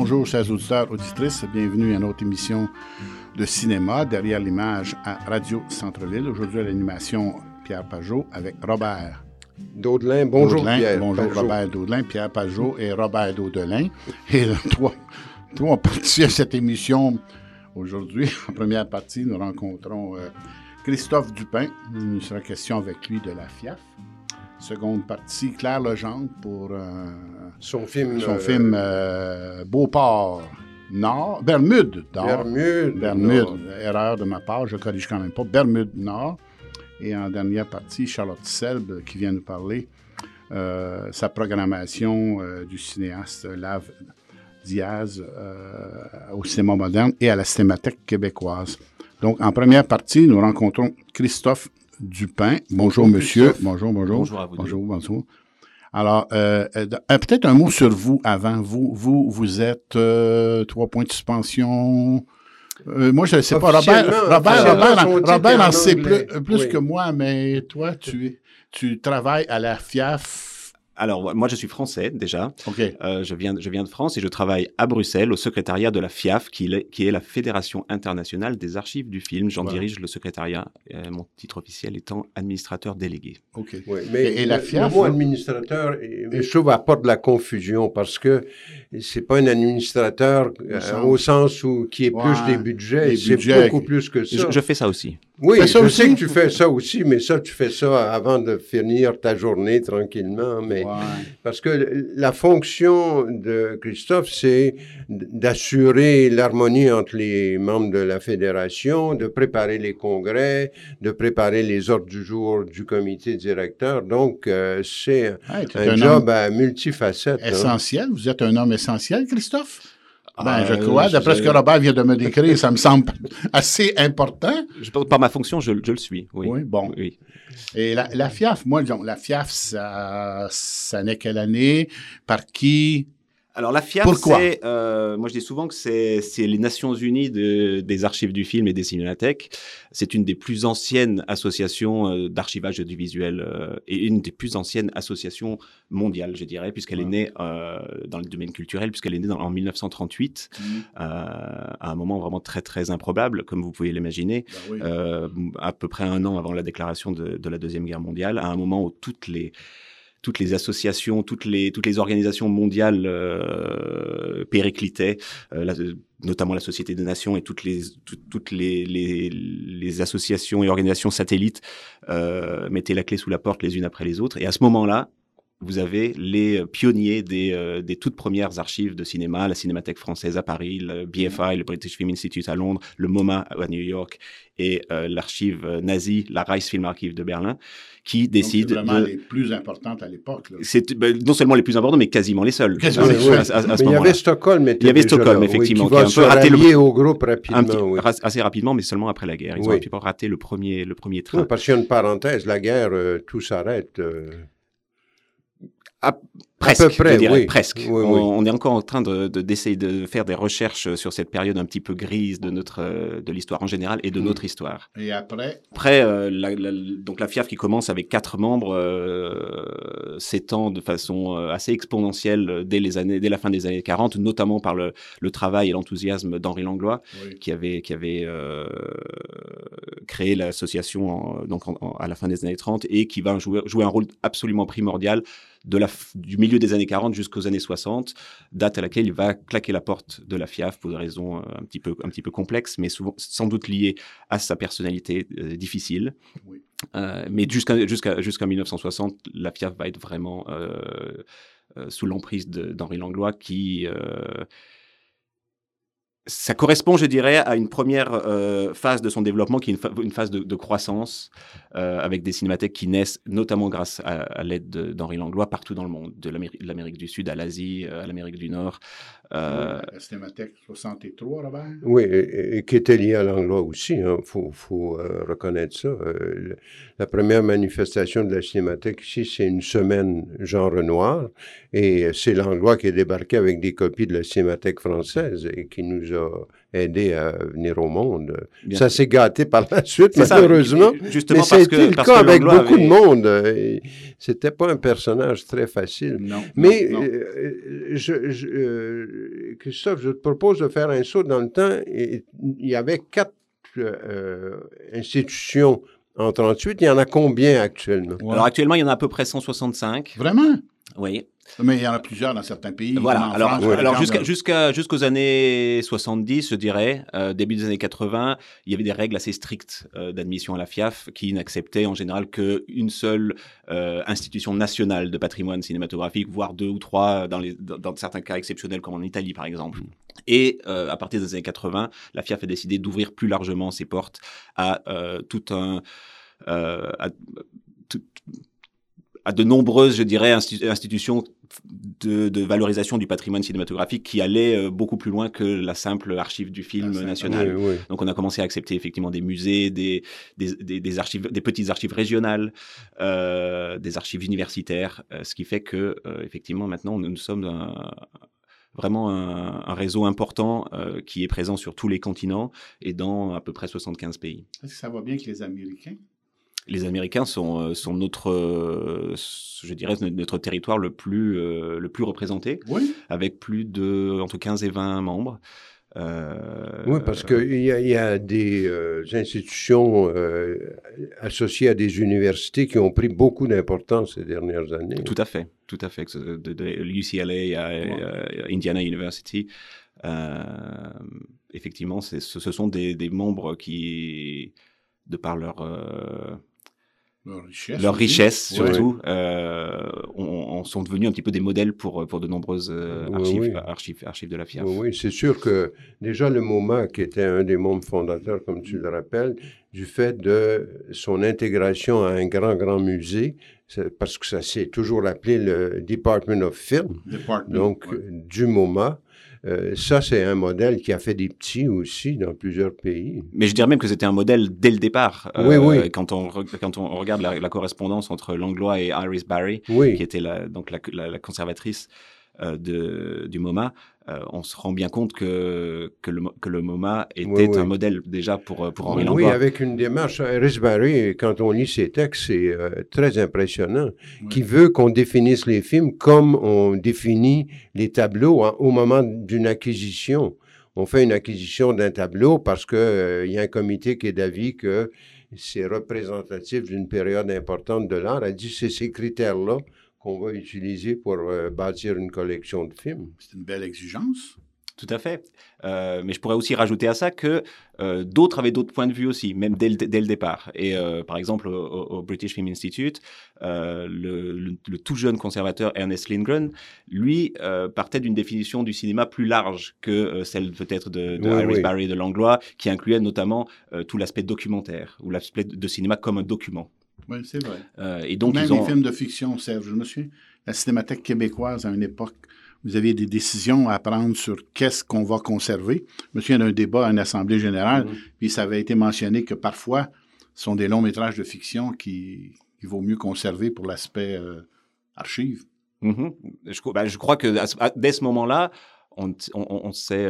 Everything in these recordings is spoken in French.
Bonjour, chers auditeurs, auditrices. Bienvenue à notre émission de cinéma derrière l'image à Radio Centre-Ville. Aujourd'hui, à l'animation, Pierre Pajot avec Robert Daudelin. Bonjour, Pierre. Bonjour, Pajot. Robert Daudelin, Pierre Pajot et Robert Daudelin. Et toi, on participe à cette émission aujourd'hui. En première partie, nous rencontrons Christophe Dupin. Il sera question avec lui de la FIAF. Seconde partie, Claire Legendre pour son film Beauport Nord. Bermude Nord. Bermude. Erreur de ma part, je corrige quand même pas. Bermude Nord. Et en dernière partie, Charlotte Selbe qui vient nous parler sa programmation du cinéaste Lave Diaz au cinéma moderne et à la Cinémathèque québécoise. Donc, en première partie, nous rencontrons Christophe Dupin. Bonjour, monsieur. Bonjour. Bonjour à vous. Bonjour. Alors, peut-être un mot sur vous avant. Vous êtes 3 points de suspension. Moi, je ne sais pas. Robert en sait plus que moi, mais toi, tu travailles à la FIAF. Alors, moi, je suis français, déjà. OK. Je viens de France et je travaille à Bruxelles, au secrétariat de la FIAF, qui est la Fédération internationale des archives du film. J'en dirige le secrétariat, mon titre officiel étant administrateur délégué. OK. Oui, mais la FIAF, le mot administrateur, je trouve, apporte de la confusion parce que c'est pas un administrateur au sens où qui est plus des budgets. C'est beaucoup plus que ça. Je fais ça aussi. Oui, je sais que tu fais ça aussi, mais ça, tu fais ça avant de finir ta journée tranquillement. Mais parce que la fonction de Christophe, c'est d'assurer l'harmonie entre les membres de la fédération, de préparer les congrès, de préparer les ordres du jour du comité directeur. Donc, c'est un job à multifacette. Essentiel. Vous êtes un homme essentiel, Christophe? Je crois, d'après ce que Robert vient de me décrire, ça me semble assez important. Par ma fonction, je le suis, oui. Oui, bon. Oui. Et la FIAF, la FIAF, ça naît quelle année? Par qui? Alors, la FIAF, moi je dis souvent que c'est les Nations Unies des archives du film et des cinémathèques. C'est une des plus anciennes associations d'archivage audiovisuel et une des plus anciennes associations mondiales, je dirais, puisqu'elle est née dans le domaine culturel, puisqu'elle est née en 1938, à un moment vraiment très, très improbable, comme vous pouvez l'imaginer, à peu près 1 an avant la déclaration de la Deuxième Guerre mondiale, à un moment où toutes les associations, toutes les organisations mondiales périclitaient, notamment la Société des Nations et toutes les associations et organisations satellites mettaient la clé sous la porte les unes après les autres. Et à ce moment-là, vous avez les pionniers des toutes premières archives de cinéma, la Cinémathèque française à Paris, le BFI, le British Film Institute à Londres, le MoMA à New York et l'archive nazie, la Reichsfilm Archive de Berlin, qui décident c'est vraiment les plus importantes à l'époque. Là. C'est non seulement les plus importantes, mais quasiment les seules. Mais il y avait Stockholm. Effectivement, qui va se rallier au groupe rapidement. Assez rapidement, mais seulement après la guerre. Ils ont un petit peu raté le premier train. Oui, parce qu'il y a une parenthèse, la guerre, tout s'arrête. Presque, à peu près, je dirais, oui. Presque. Oui. On est encore en train d'essayer de faire des recherches sur cette période un petit peu grise de l'histoire en général et de notre histoire. Et après, donc la FIAF qui commence avec 4 membres s'étend de façon assez exponentielle dès la fin des années 40, notamment par le travail et l'enthousiasme d'Henri Langlois, qui avait créé l'association à la fin des années 30 et qui va jouer un rôle absolument primordial du milieu des années 40 jusqu'aux années 60, date à laquelle il va claquer la porte de la FIAF pour des raisons un petit peu complexes, mais souvent, sans doute liées à sa personnalité difficile. Oui. Mais jusqu'en 1960, la FIAF va être vraiment sous l'emprise d'Henri Langlois qui... ça correspond, je dirais, à une première phase de son développement qui est une phase de croissance avec des cinémathèques qui naissent notamment grâce à l'aide d'Henri Langlois partout dans le monde, de l'Amérique du Sud à l'Asie, à l'Amérique du Nord. La Cinémathèque 63, Robert? Oui, et qui était liée à Langlois aussi, il faut reconnaître ça. La première manifestation de la Cinémathèque ici, c'est une semaine Jean Renoir, et c'est Langlois qui est débarqué avec des copies de la Cinémathèque française et qui nous a aidés à venir au monde. Bien ça s'est gâté par la suite, malheureusement. Justement, mais c'était le cas avec beaucoup de monde. C'était pas un personnage très facile. Non, mais non. Christophe, je te propose de faire un saut dans le temps. Il y avait 4 institutions en 1938. Il y en a combien actuellement? Alors actuellement, il y en a à peu près 165. Vraiment? Oui. Mais il y en a plusieurs dans certains pays. Voilà. Alors France, jusqu'aux années 70, je dirais, début des années 80, il y avait des règles assez strictes d'admission à la FIAF qui n'acceptaient en général qu'une seule institution nationale de patrimoine cinématographique, voire 2 ou 3 dans certains cas exceptionnels comme en Italie par exemple. Et à partir des années 80, la FIAF a décidé d'ouvrir plus largement ses portes à à de nombreuses, je dirais, institutions de valorisation du patrimoine cinématographique qui allaient beaucoup plus loin que la simple archive du film national. Oui. Donc, on a commencé à accepter effectivement des musées, des archives, des petites archives régionales, des archives universitaires, ce qui fait que, effectivement, maintenant, nous sommes vraiment un réseau important qui est présent sur tous les continents et dans à peu près 75 pays. Est-ce que ça va bien avec les Américains? Les Américains sont notre, je dirais, notre territoire le plus représenté, oui, avec plus de entre 15 et 20 membres. Oui, parce qu'il y a des institutions associées à des universités qui ont pris beaucoup d'importance ces dernières années. Tout à fait. De UCLA à Indiana University. Effectivement, ce sont des membres qui, de par leur richesse surtout, sont devenus un petit peu des modèles pour de nombreuses archives de la FIAF. Oui, c'est sûr que déjà le MoMA, qui était un des membres fondateurs, comme tu le rappelles, du fait de son intégration à un grand musée, parce que ça s'est toujours appelé le Department of Film, du MoMA. Ça, c'est un modèle qui a fait des petits aussi dans plusieurs pays. Mais je dirais même que c'était un modèle dès le départ. Oui. Quand on regarde la correspondance entre Langlois et Iris Barry, qui était la conservatrice du MoMA, on se rend bien compte que le MoMA était un modèle déjà pour Henri Langlois. Oui, avec une démarche. Iris Barry, quand on lit ses textes, c'est très impressionnant. Qui veut qu'on définisse les films comme on définit les tableaux au moment d'une acquisition. On fait une acquisition d'un tableau parce qu'il y a un comité qui est d'avis que c'est représentatif d'une période importante de l'art. Elle dit c'est ces critères-là qu'on va utiliser pour bâtir une collection de films. C'est une belle exigence. Tout à fait. Mais je pourrais aussi rajouter à ça que d'autres avaient d'autres points de vue aussi, même dès le départ. Et par exemple, au British Film Institute, le tout jeune conservateur Ernest Lindgren, lui, partait d'une définition du cinéma plus large que celle peut-être de Iris Barry et de Langlois, qui incluait notamment tout l'aspect documentaire, ou l'aspect de cinéma comme un document. Oui, c'est vrai. Et donc, même les films de fiction, Serge, je me souviens, la Cinémathèque québécoise, à une époque, vous aviez des décisions à prendre sur qu'est-ce qu'on va conserver. Je me souviens d'un débat à une assemblée générale, puis ça avait été mentionné que parfois, ce sont des longs métrages de fiction qu'il vaut mieux conserver pour l'aspect archive. Je crois que dès ce moment-là, on sait...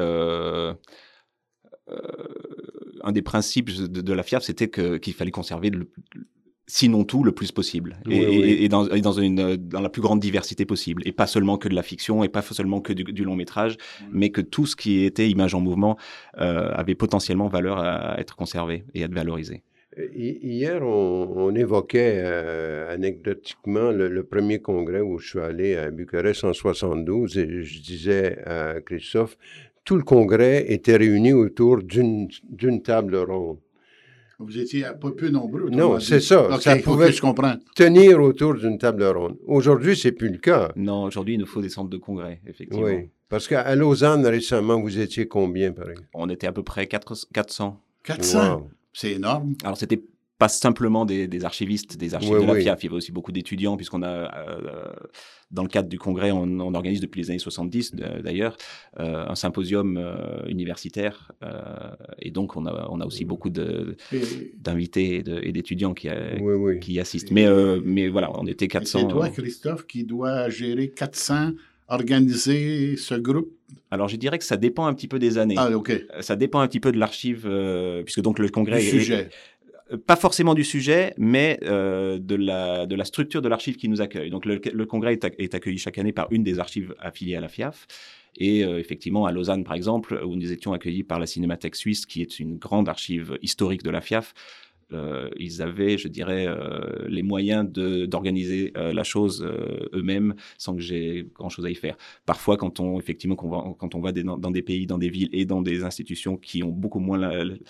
un des principes de la FIAF, c'était qu'il fallait conserver sinon tout, le plus possible, et dans la plus grande diversité possible, et pas seulement que de la fiction, et pas seulement que du long métrage, mais que tout ce qui était image en mouvement avait potentiellement valeur à être conservé et à être valorisé. Hier, on évoquait anecdotiquement le premier congrès où je suis allé à Bucarest en 1972, et je disais à Christophe, tout le congrès était réuni autour d'une table ronde. Vous étiez pas peu nombreux. Non, c'est ça. Okay, ça pouvait je comprends. Tenir autour d'une table ronde. Aujourd'hui, c'est plus le cas. Non, aujourd'hui, il nous faut des centres de congrès, effectivement. Oui, parce qu'à Lausanne, récemment, vous étiez combien, par exemple? On était à peu près 400. 400? Wow. C'est énorme. Alors, c'était pas simplement des archivistes, des archives de la FIAF. Il y avait aussi beaucoup d'étudiants, puisqu'on a, dans le cadre du congrès, on organise depuis les années 70, d'ailleurs, un symposium universitaire. Et donc, on a aussi beaucoup d'invités et d'étudiants qui y assistent. Mais voilà, on était 400. C'est toi, Christophe, qui dois gérer 400, organiser ce groupe? Alors, je dirais que ça dépend un petit peu des années. Ah, OK. Ça dépend un petit peu de l'archive, puisque donc le congrès... Du sujet. Pas forcément du sujet, mais de la structure de l'archive qui nous accueille. Donc, le congrès est accueilli chaque année par une des archives affiliées à la FIAF. Et effectivement, à Lausanne, par exemple, où nous étions accueillis par la Cinémathèque suisse, qui est une grande archive historique de la FIAF, ils avaient, je dirais, les moyens d'organiser la chose eux-mêmes sans que j'ai grand-chose à y faire. Parfois, quand on va dans des pays, dans des villes et dans des institutions qui ont beaucoup moins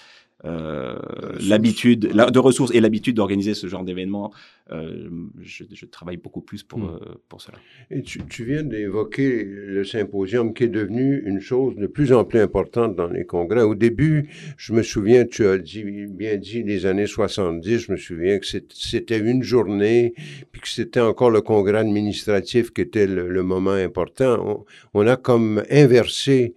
l'habitude de ressources et l'habitude d'organiser ce genre d'événements, je travaille beaucoup plus pour cela. Et tu viens d'évoquer le symposium qui est devenu une chose de plus en plus importante dans les congrès. Au début, je me souviens, tu as bien dit les années 70, je me souviens que c'était une journée, puis que c'était encore le congrès administratif qui était le moment important. On a comme inversé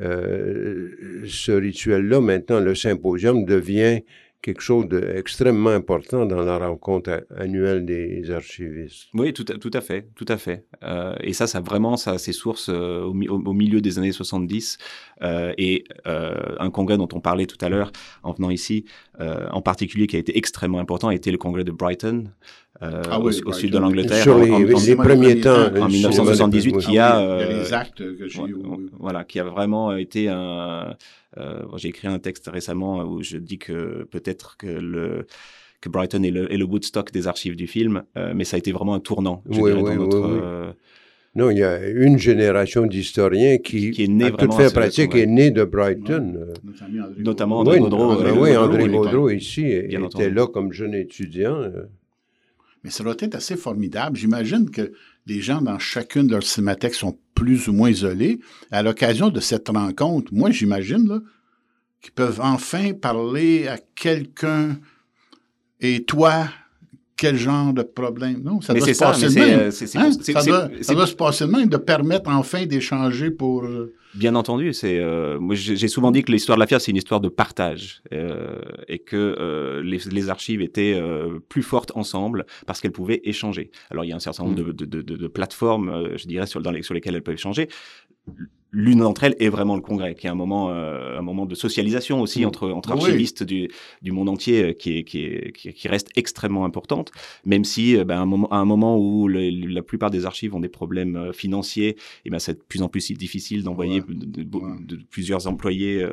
ce rituel-là. Maintenant, le symposium devient quelque chose d'extrêmement important dans la rencontre annuelle des archivistes. Oui, tout à fait. Et ça a ses sources au milieu des années 70. Et un congrès dont on parlait tout à l'heure en venant ici, en particulier qui a été extrêmement important, a été le congrès de Brighton. Au sud de l'Angleterre. Sur les premiers temps. En 1978, qui a les actes que j'ai eu. Voilà, qui a vraiment été j'ai écrit un texte récemment où je dis que peut-être que Brighton est le Woodstock des archives du film, mais ça a été vraiment un tournant, dans notre... Non, il y a une génération d'historiens qui est née à toute fin pratique, est née de Brighton. Notamment André Baudreau. André Baudreau ici était là comme jeune étudiant. Mais ça doit être assez formidable. J'imagine que les gens dans chacune de leurs cinémathèques sont plus ou moins isolés. À l'occasion de cette rencontre, moi, j'imagine là, qu'ils peuvent enfin parler à quelqu'un. Et toi, quel genre de problème? Non, ça doit se passer de même. Ça doit se passer de même, de permettre enfin d'échanger pour... Bien entendu, moi j'ai souvent dit que l'histoire de la FIAF, c'est une histoire de partage et que les archives étaient plus fortes ensemble parce qu'elles pouvaient échanger. Alors il y a un certain nombre de plateformes, je dirais, sur lesquelles elles peuvent échanger. L'une d'entre elles est vraiment le congrès, qui est un moment de socialisation aussi entre archivistes du monde entier qui reste extrêmement importante, même si à un moment où la plupart des archives ont des problèmes financiers, et c'est de plus en plus difficile d'envoyer de plusieurs employés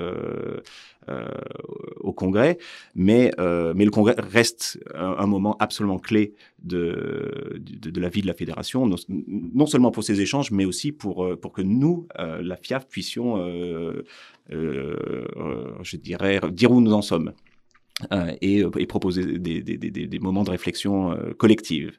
au congrès, mais le congrès reste un moment absolument clé de la vie de la fédération, non seulement pour ces échanges, mais aussi pour que nous, la FIAF, puissions, je dirais, dire où nous en sommes et proposer des moments de réflexion collective.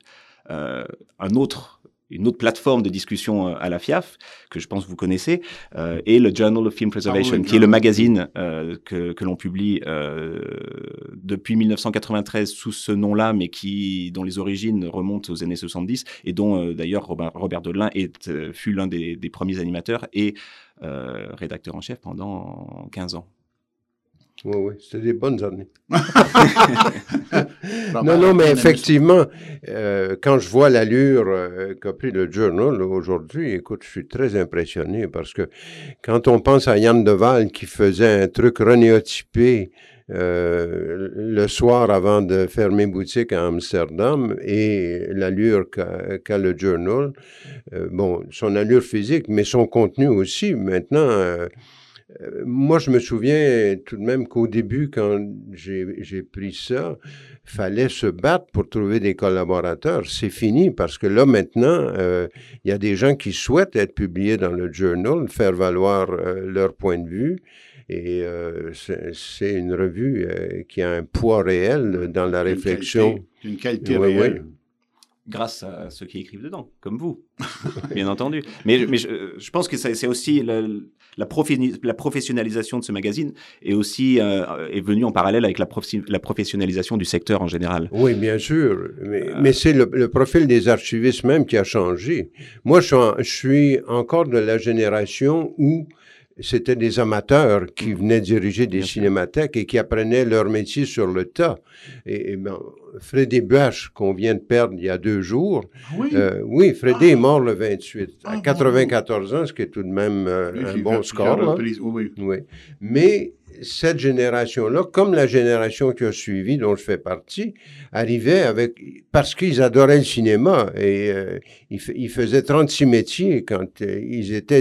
Une autre plateforme de discussion à la FIAF, que je pense que vous connaissez, est le Journal of Film Preservation, qui est le magazine que l'on publie depuis 1993 sous ce nom-là, mais dont les origines remontent aux années 70, et dont d'ailleurs Robert Dodelin fut l'un des premiers animateurs et rédacteur en chef pendant 15 ans. Oui, c'était des bonnes années. non, mais effectivement, quand je vois l'allure qu'a pris le Journal aujourd'hui, écoute, je suis très impressionné parce que quand on pense à Yann Deval qui faisait un truc renéotypé le soir avant de fermer boutique à Amsterdam et l'allure qu'a le Journal, son allure physique, mais son contenu aussi, maintenant... moi, je me souviens tout de même qu'au début, quand j'ai pris ça, fallait se battre pour trouver des collaborateurs. C'est fini parce que là, maintenant, il y a des gens qui souhaitent être publiés dans le Journal, faire valoir leur point de vue. Et c'est une revue qui a un poids réel dans la réflexion. Une qualité réelle. Grâce à ceux qui écrivent dedans, comme vous, bien entendu. Mais je pense que c'est aussi la professionnalisation de ce magazine est venue en parallèle avec la professionnalisation du secteur en général. Oui, bien sûr. Mais c'est le profil des archivistes même qui a changé. Moi, je suis encore de la génération où c'était des amateurs qui venaient diriger des cinémathèques et qui apprenaient leur métier sur le tas. Et Freddy Bush, qu'on vient de perdre il y a 2 jours. Oui, Freddy est mort le 28, à 94 ans, ce qui est tout de même un bon score. Là. Oui. Mais cette génération-là, comme la génération qui a suivi, dont je fais partie, arrivait parce qu'ils adoraient le cinéma et ils faisaient 36 métiers quand ils étaient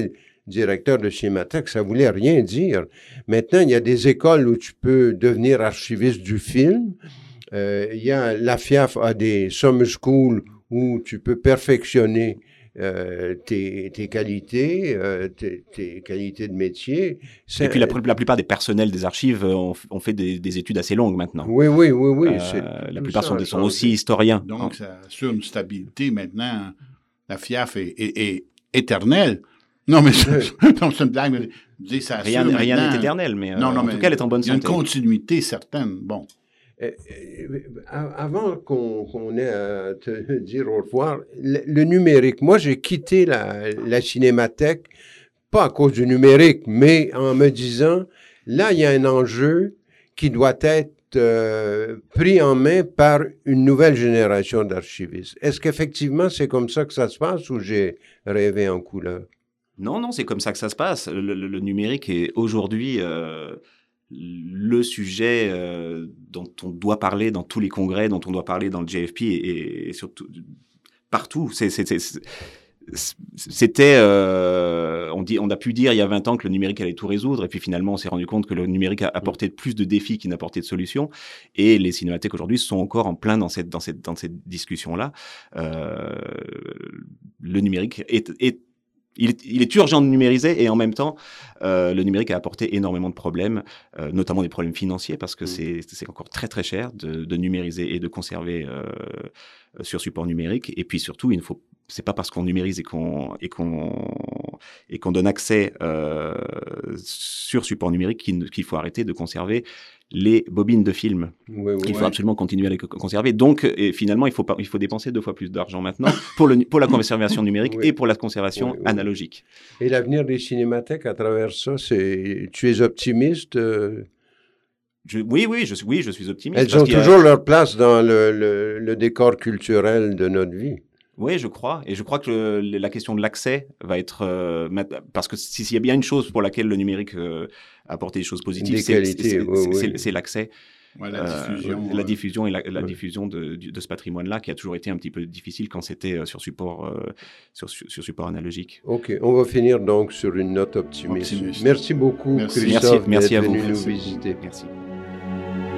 directeur de Cinémathèque, ça voulait rien dire. Maintenant, il y a des écoles où tu peux devenir archiviste du film. La FIAF a des summer schools où tu peux perfectionner tes qualités, tes qualités de métier. Et puis la plupart des personnels des archives ont fait des études assez longues maintenant. Oui. La plupart sont aussi historiens. Donc, ça assure une stabilité maintenant. La FIAF est éternelle. Non, mais c'est une blague. Mais ça rien n'est éternel, mais en tout cas, elle est en bonne santé. Il y a une continuité certaine. Bon. Avant qu'on ait à te dire au revoir, le numérique, moi j'ai quitté la cinémathèque, pas à cause du numérique, mais en me disant, là il y a un enjeu qui doit être pris en main par une nouvelle génération d'archivistes. Est-ce qu'effectivement c'est comme ça que ça se passe ou j'ai rêvé en couleur? Non, c'est comme ça que ça se passe. Le numérique est aujourd'hui... le sujet dont on doit parler dans tous les congrès, dont on doit parler dans le JFP et surtout partout. On a pu dire il y a 20 ans que le numérique allait tout résoudre, et puis finalement on s'est rendu compte que le numérique a apporté plus de défis qu'il n'apportait de solutions, et les cinémathèques aujourd'hui sont encore en plein dans cette discussion-là. Le numérique il est urgent de numériser, et en même temps, le numérique a apporté énormément de problèmes, notamment des problèmes financiers, parce que c'est encore très très cher de numériser et de conserver sur support numérique. Et puis surtout, c'est pas parce qu'on numérise et qu'on donne accès sur support numérique qu'il faut arrêter de conserver les bobines de films. Il faut absolument continuer à les conserver. Donc, finalement, il faut dépenser 2 fois plus d'argent maintenant pour la conservation numérique et pour la conservation analogique. Et l'avenir des cinémathèques à travers ça, tu es optimiste? Oui, je suis optimiste. Elles ont toujours leur place dans le décor culturel de notre vie. Oui, je crois. Et je crois que la question de l'accès va être... parce que s'il y a bien une chose pour laquelle le numérique a apporté des choses positives, c'est l'accès. Ouais, la diffusion et la diffusion de ce patrimoine-là, qui a toujours été un petit peu difficile quand c'était sur support analogique. OK. On va finir donc sur une note optimiste. Merci beaucoup, Christophe, merci à vous. d'être venu nous visiter. Merci.